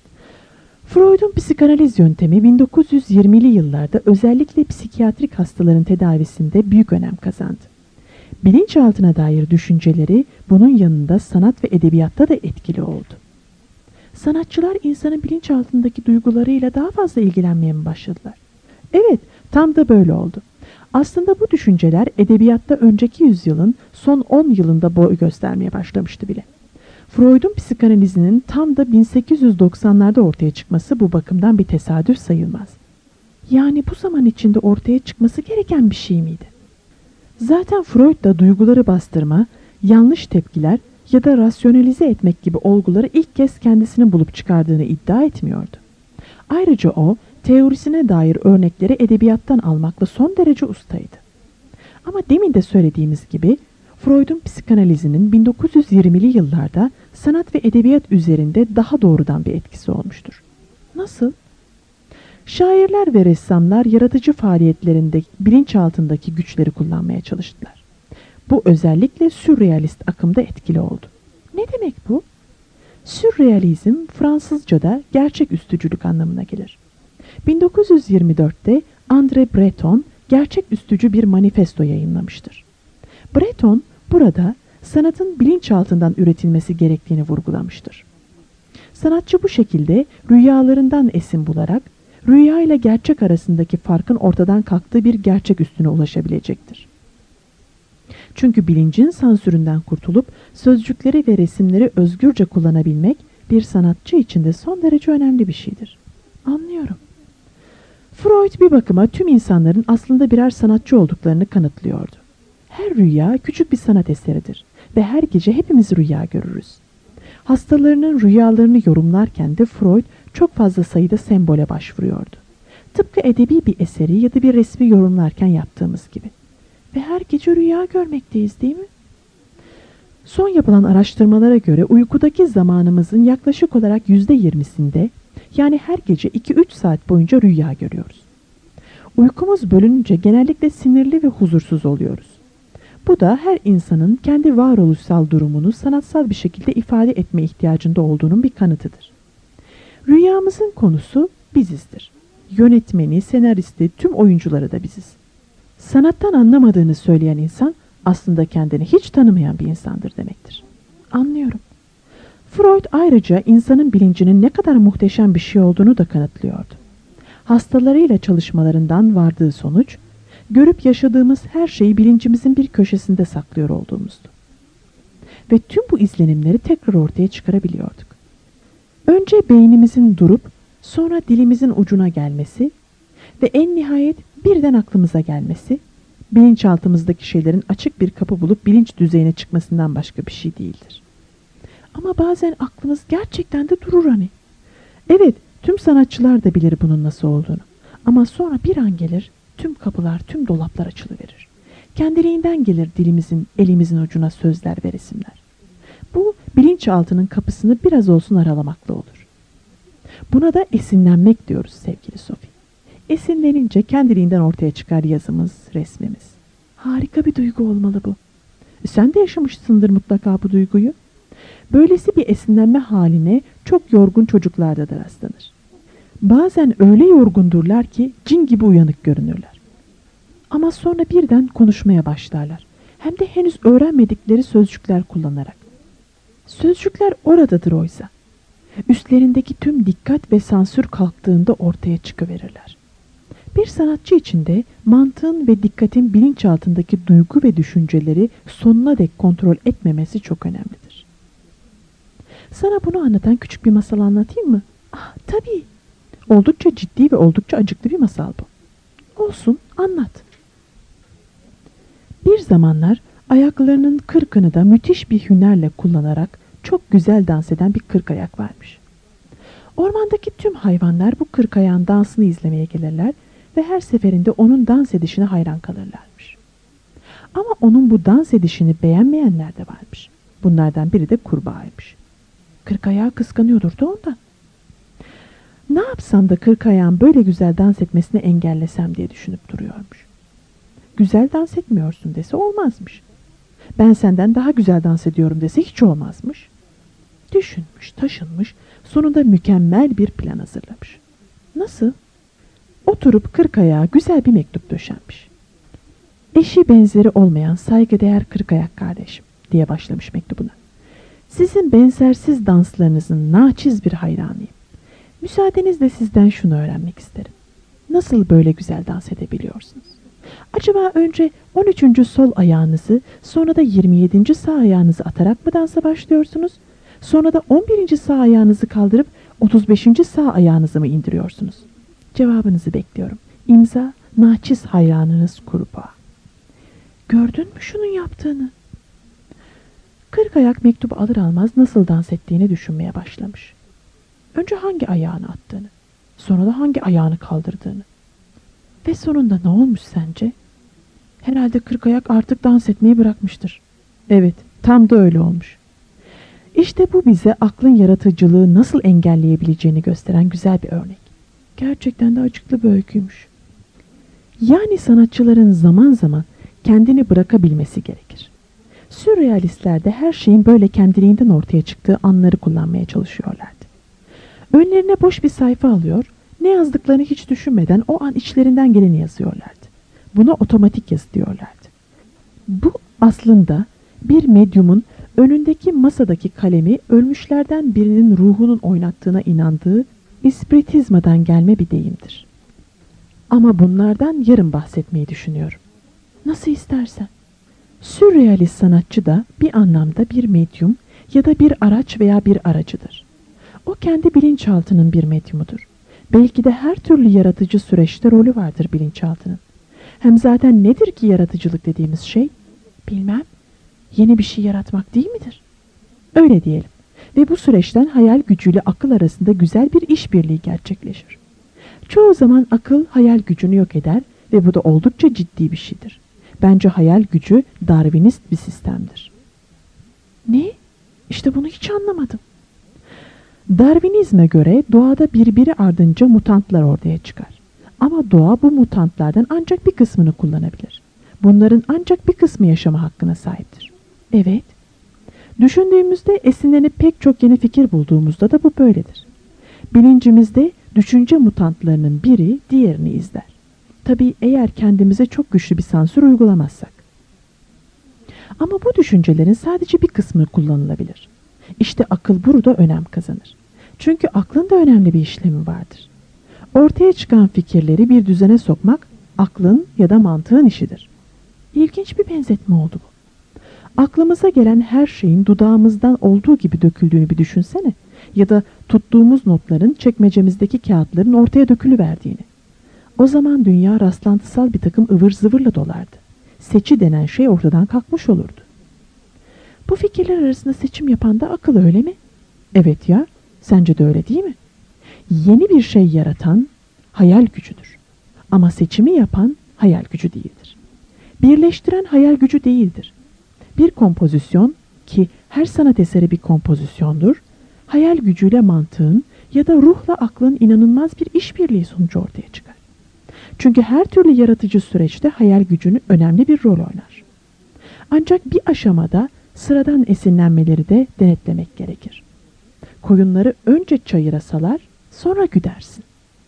Freud'un psikanaliz yöntemi bin dokuz yüz yirmili yıllarda özellikle psikiyatrik hastaların tedavisinde büyük önem kazandı. Bilinçaltına dair düşünceleri bunun yanında sanat ve edebiyatta da etkili oldu. Sanatçılar insanın bilinçaltındaki duygularıyla daha fazla ilgilenmeye mi başladılar? Evet, tam da böyle oldu. Aslında bu düşünceler edebiyatta önceki yüzyılın son on yılında boy göstermeye başlamıştı bile. Freud'un psikanalizinin tam da bin sekiz yüz doksanlarda ortaya çıkması bu bakımdan bir tesadüf sayılmaz. Yani bu zaman içinde ortaya çıkması gereken bir şey miydi? Zaten Freud da duyguları bastırma, yanlış tepkiler ya da rasyonalize etmek gibi olguları ilk kez kendisinin bulup çıkardığını iddia etmiyordu. Ayrıca o, teorisine dair örnekleri edebiyattan almakla son derece ustaydı. Ama demin de söylediğimiz gibi, Freud'un psikanalizinin bin dokuz yüz yirmili yıllarda sanat ve edebiyat üzerinde daha doğrudan bir etkisi olmuştur. Nasıl? Şairler ve ressamlar yaratıcı faaliyetlerinde bilinçaltındaki güçleri kullanmaya çalıştılar. Bu özellikle sürrealist akımda etkili oldu. Ne demek bu? Sürrealizm Fransızca'da gerçeküstücülük anlamına gelir. bin dokuz yüz yirmi dörtte André Breton gerçeküstücü bir manifesto yayınlamıştır. Breton burada sanatın bilinçaltından üretilmesi gerektiğini vurgulamıştır. Sanatçı bu şekilde rüyalarından esin bularak rüya ile gerçek arasındaki farkın ortadan kalktığı bir gerçek üstüne ulaşabilecektir. Çünkü bilincin sansüründen kurtulup sözcükleri ve resimleri özgürce kullanabilmek bir sanatçı için de son derece önemli bir şeydir. Anlıyorum. Freud bir bakıma tüm insanların aslında birer sanatçı olduklarını kanıtlıyordu. Her rüya küçük bir sanat eseridir ve her gece hepimiz rüya görürüz. Hastalarının rüyalarını yorumlarken de Freud çok fazla sayıda sembole başvuruyordu. Tıpkı edebi bir eseri ya da bir resmi yorumlarken yaptığımız gibi. Ve her gece rüya görmekteyiz, değil mi? Son yapılan araştırmalara göre uykudaki zamanımızın yaklaşık olarak yüzde yirmisinde, yani her gece iki üç saat boyunca rüya görüyoruz. Uykumuz bölününce genellikle sinirli ve huzursuz oluyoruz. Bu da her insanın kendi varoluşsal durumunu sanatsal bir şekilde ifade etme ihtiyacında olduğunun bir kanıtıdır. Rüyamızın konusu bizizdir. Yönetmeni, senaristi, tüm oyuncuları da biziz. Sanattan anlamadığını söyleyen insan aslında kendini hiç tanımayan bir insandır demektir. Anlıyorum. Freud ayrıca insanın bilincinin ne kadar muhteşem bir şey olduğunu da kanıtlıyordu. Hastalarıyla çalışmalarından vardığı sonuç, görüp yaşadığımız her şeyi bilincimizin bir köşesinde saklıyor olduğumuzdu. Ve tüm bu izlenimleri tekrar ortaya çıkarabiliyorduk. Önce beynimizin durup sonra dilimizin ucuna gelmesi ve en nihayet birden aklımıza gelmesi, bilinçaltımızdaki şeylerin açık bir kapı bulup bilinç düzeyine çıkmasından başka bir şey değildir. Ama bazen aklımız gerçekten de durur hani. Evet, tüm sanatçılar da bilir bunun nasıl olduğunu. Ama sonra bir an gelir, tüm kapılar, tüm dolaplar açılıverir. Kendiliğinden gelir dilimizin, elimizin ucuna sözler ve resimler. Bu, bilinçaltının kapısını biraz olsun aralamakla olur. Buna da esinlenmek diyoruz sevgili Sophie. Esinlenince kendiliğinden ortaya çıkar yazımız, resmimiz. Harika bir duygu olmalı bu. Sen de yaşamışsındır mutlaka bu duyguyu. Böylesi bir esinlenme haline çok yorgun çocuklarda da rastlanır. Bazen öyle yorgundurlar ki cin gibi uyanık görünürler. Ama sonra birden konuşmaya başlarlar. Hem de henüz öğrenmedikleri sözcükler kullanarak. Sözcükler oradadır oysa. Üstlerindeki tüm dikkat ve sansür kalktığında ortaya çıkıverirler. Bir sanatçı için de mantığın ve dikkatin bilinçaltındaki duygu ve düşünceleri sonuna dek kontrol etmemesi çok önemlidir. Sana bunu anlatan küçük bir masal anlatayım mı? Ah, tabii. Oldukça ciddi ve oldukça acıklı bir masal bu. Olsun, anlat. Bir zamanlar ayaklarının kırkını da müthiş bir hünerle kullanarak çok güzel dans eden bir kırkayak varmış. Ormandaki tüm hayvanlar bu kırkayağın dansını izlemeye gelirler ve her seferinde onun dans edişine hayran kalırlarmış. Ama onun bu dans edişini beğenmeyenler de varmış. Bunlardan biri de kurbağaymış. Kırkayağı kıskanıyordur da ondan. Ne yapsam da kırkayağın böyle güzel dans etmesini engellesem diye düşünüp duruyormuş. Güzel dans etmiyorsun dese olmazmış. Ben senden daha güzel dans ediyorum dese hiç olmazmış. Düşünmüş, taşınmış, sonunda mükemmel bir plan hazırlamış. Nasıl? Oturup kırkayağa güzel bir mektup döşenmiş. Eşi benzeri olmayan saygıdeğer kırkayak kardeşim diye başlamış mektubuna. Sizin benzersiz danslarınızın naçiz bir hayranıyım. Müsaadenizle sizden şunu öğrenmek isterim. Nasıl böyle güzel dans edebiliyorsunuz? Acaba önce on üçüncü sol ayağınızı, sonra da yirmi yedinci sağ ayağınızı atarak mı dansa başlıyorsunuz? Sonra da on birinci sağ ayağınızı kaldırıp otuz beşinci sağ ayağınızı mı indiriyorsunuz? Cevabınızı bekliyorum. İmza, naçiz hayranınız kurbağa. Gördün mü şunun yaptığını? Kırk kırk ayak mektubu alır almaz nasıl dans ettiğini düşünmeye başlamış. Önce hangi ayağını attığını, sonra da hangi ayağını kaldırdığını. Ve sonunda ne olmuş sence? Herhalde kırk ayak artık dans etmeyi bırakmıştır. Evet, tam da öyle olmuş. İşte bu bize aklın yaratıcılığı nasıl engelleyebileceğini gösteren güzel bir örnek. Gerçekten de acıklı bir öyküymüş. Yani sanatçıların zaman zaman kendini bırakabilmesi gerekir. Sürrealistler de her şeyin böyle kendiliğinden ortaya çıktığı anları kullanmaya çalışıyorlardı. Önlerine boş bir sayfa alıyor, ne yazdıklarını hiç düşünmeden o an içlerinden geleni yazıyorlardı. Buna otomatik yazı diyorlardı. Bu aslında bir medyumun önündeki masadaki kalemi ölmüşlerden birinin ruhunun oynattığına inandığı ispiritizmadan gelme bir deyimdir. Ama bunlardan yarın bahsetmeyi düşünüyorum. Nasıl istersen. Sürrealist sanatçı da bir anlamda bir medyum ya da bir araç veya bir aracıdır. O kendi bilinçaltının bir medyumudur. Belki de her türlü yaratıcı süreçte rolü vardır bilinçaltının. Hem zaten nedir ki yaratıcılık dediğimiz şey? Bilmem. Yeni bir şey yaratmak değil midir? Öyle diyelim. Ve bu süreçten hayal gücüyle akıl arasında güzel bir işbirliği gerçekleşir. Çoğu zaman akıl hayal gücünü yok eder ve bu da oldukça ciddi bir şeydir. Bence hayal gücü Darwinist bir sistemdir. Ne? İşte bunu hiç anlamadım. Darwinizme göre doğada birbiri ardınca mutantlar ortaya çıkar. Ama doğa bu mutantlardan ancak bir kısmını kullanabilir. Bunların ancak bir kısmı yaşama hakkına sahiptir. Evet. Düşündüğümüzde esinlenip pek çok yeni fikir bulduğumuzda da bu böyledir. Bilincimizde düşünce mutantlarının biri diğerini izler. Tabii eğer kendimize çok güçlü bir sansür uygulamazsak. Ama bu düşüncelerin sadece bir kısmı kullanılabilir. İşte akıl burada önem kazanır. Çünkü aklın da önemli bir işlemi vardır. Ortaya çıkan fikirleri bir düzene sokmak aklın ya da mantığın işidir. İlginç bir benzetme oldu bu. Aklımıza gelen her şeyin dudağımızdan olduğu gibi döküldüğünü bir düşünsene. Ya da tuttuğumuz notların çekmecemizdeki kağıtların ortaya dökülüverdiğini. O zaman dünya rastlantısal bir takım ıvır zıvırla dolardı. Seçi denen şey ortadan kalkmış olurdu. Bu fikirler arasında seçim yapan da akıl, öyle mi? Evet ya, sence de öyle değil mi? Yeni bir şey yaratan hayal gücüdür. Ama seçimi yapan hayal gücü değildir. Birleştiren hayal gücü değildir. Bir kompozisyon, ki her sanat eseri bir kompozisyondur, hayal gücüyle mantığın ya da ruhla aklın inanılmaz bir işbirliği sonucu ortaya çıkar. Çünkü her türlü yaratıcı süreçte hayal gücünün önemli bir rol oynar. Ancak bir aşamada sıradan esinlenmeleri de denetlemek gerekir. Koyunları önce çayıra salar, sonra güdersin.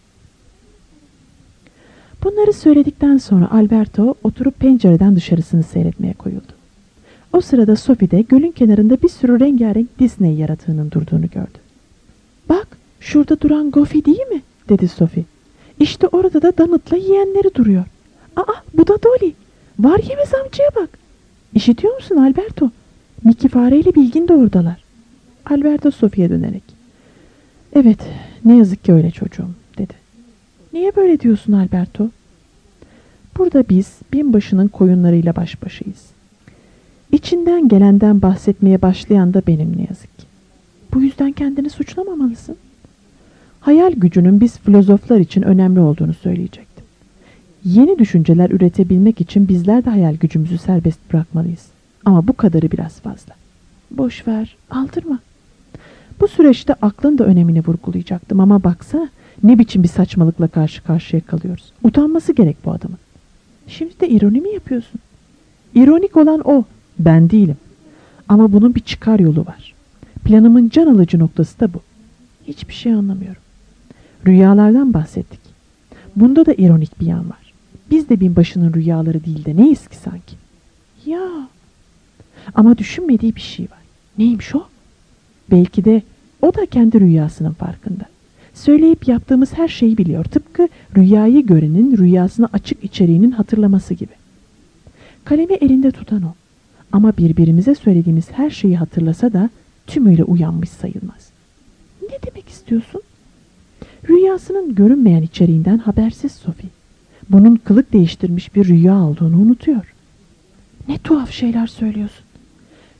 Bunları söyledikten sonra Alberto oturup pencereden dışarısını seyretmeye koyuldu. O sırada Sophie de gölün kenarında bir sürü rengarenk Disney yaratığının durduğunu gördü. "Bak, şurada duran Goofy değil mi?" dedi Sophie. "İşte orada da Donut'la yeğenleri duruyor. Aa, bu da Dolly. Var yemez amcaya bak. İşitiyor musun Alberto? Mickey fareyle Bilgin de oradalar." Alberto Sophie'ye dönerek, "Evet, ne yazık ki öyle çocuğum," dedi. "Niye böyle diyorsun Alberto?" "Burada biz binbaşının koyunlarıyla baş başayız. İçinden gelenden bahsetmeye başlayan da benim ne yazık ki. Bu yüzden kendini suçlamamalısın. Hayal gücünün biz filozoflar için önemli olduğunu söyleyecektim. Yeni düşünceler üretebilmek için bizler de hayal gücümüzü serbest bırakmalıyız. Ama bu kadarı biraz fazla. Boş ver, aldırma. Bu süreçte aklın da önemini vurgulayacaktım ama baksana ne biçim bir saçmalıkla karşı karşıya kalıyoruz. Utanması gerek bu adamın. Şimdi de ironi mi yapıyorsun? İronik olan o, ben değilim. Ama bunun bir çıkar yolu var. Planımın can alıcı noktası da bu. Hiçbir şey anlamıyorum. Rüyalardan bahsettik. Bunda da ironik bir yan var. Biz de binbaşının rüyaları değil de neyiz ki sanki? Ya. Ama düşünmediği bir şey var. Neymiş o? Belki de o da kendi rüyasının farkında. Söyleyip yaptığımız her şeyi biliyor. Tıpkı rüyayı görenin rüyasına açık içeriğinin hatırlaması gibi. Kalemi elinde tutan o. Ama birbirimize söylediğimiz her şeyi hatırlasa da tümüyle uyanmış sayılmaz. Ne demek istiyorsun? Rüyasının görünmeyen içeriğinden habersiz Sophie. Bunun kılık değiştirmiş bir rüya olduğunu unutuyor. Ne tuhaf şeyler söylüyorsun.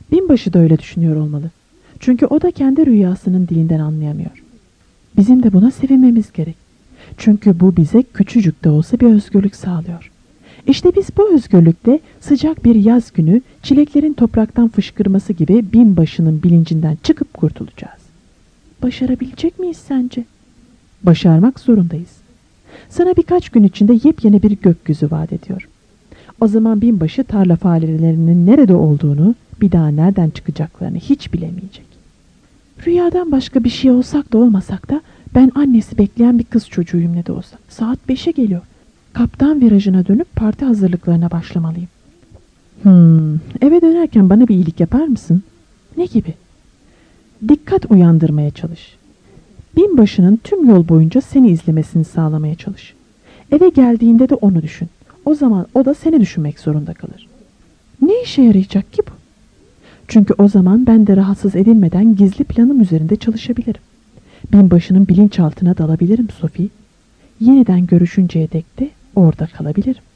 Binbaşı da öyle düşünüyor olmalı. Çünkü o da kendi rüyasının dilinden anlayamıyor. Bizim de buna sevinmemiz gerek. Çünkü bu bize küçücük de olsa bir özgürlük sağlıyor. İşte biz bu özgürlükle sıcak bir yaz günü çileklerin topraktan fışkırması gibi binbaşının bilincinden çıkıp kurtulacağız. Başarabilecek miyiz sence? Başarmak zorundayız. Sana birkaç gün içinde yepyeni bir gökyüzü vaat ediyor. O zaman binbaşı tarla farelerinin nerede olduğunu, bir daha nereden çıkacaklarını hiç bilemeyecek. Rüyadan başka bir şey olsak da olmasak da ben annesi bekleyen bir kız çocuğuyum ne de olsa. Saat beşe geliyor. Kaptan virajına dönüp parti hazırlıklarına başlamalıyım. Hmm, eve dönerken bana bir iyilik yapar mısın? Ne gibi? Dikkat uyandırmaya çalış. Binbaşının tüm yol boyunca seni izlemesini sağlamaya çalış. Eve geldiğinde de onu düşün. O zaman o da seni düşünmek zorunda kalır. Ne işe yarayacak ki bu? Çünkü o zaman ben de rahatsız edilmeden gizli planım üzerinde çalışabilirim. Binbaşının bilinçaltına dalabilirim Sophie. Yeniden görüşünceye dek de orada kalabilirim.